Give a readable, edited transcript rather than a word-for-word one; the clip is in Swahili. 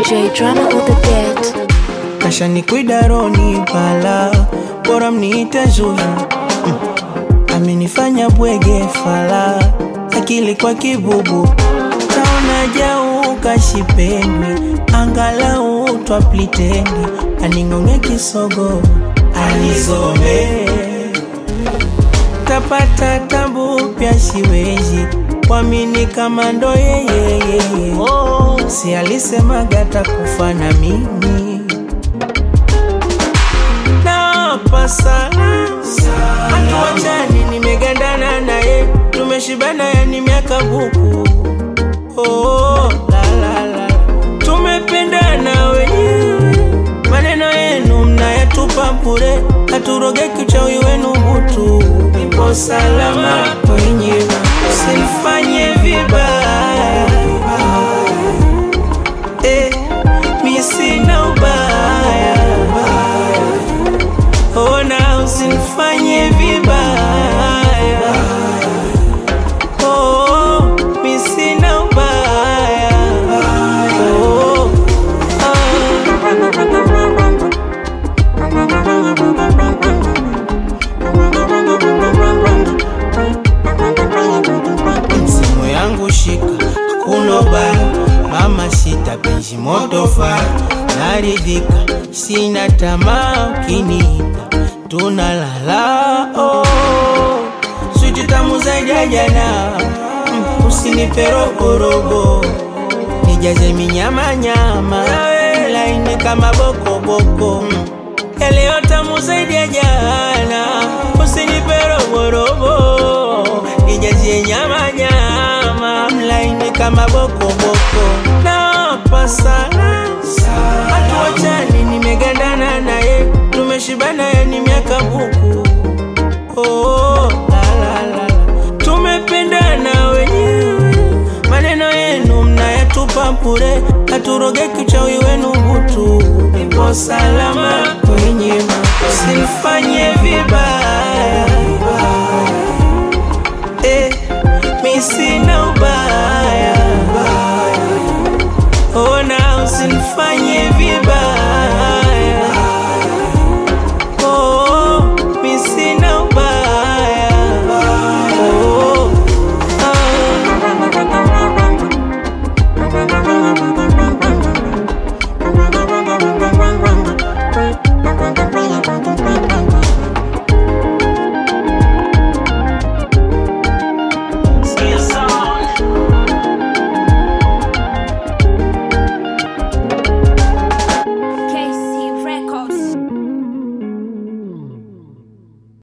DJ Drama on the beat. Kasha ni kuidaroni pala, bora mniite Zuhra. Amenifanya bwege fala, akili kwa kibubu. Taona jau kashipendwi, angalau twaplitendi. Aningonge kisogo, alizome. Tapata tabu pia siwezi kuamini kama ndo yeye. Si alisema gata kufa na mimi. Naapa sana hatuachani, nimegandana naye, tumeshibana yani miaka buku. La la la, tumependana wenyewe, maneno yenu mnayatupa bure, haturogeki uchawi wenu butu. Nipo salama kwenye, usinifanye vibaya, mi sina ubaya. Ona usinifanye vibaya, mi sina ubaya. Msimu yangu shika, hakuna ubaya. Mama sita penzi moto fire, naridhika, sina tamaa ukiniita, tunalala. Switi tamu zaidi ya jana, usinipe robo, nijaze minyama nyama, laini kama boko boko. Leo tamu zaidi ya jana, usinipe robo, nijaze nyama nyama, laini kama boko boko. Naapa sana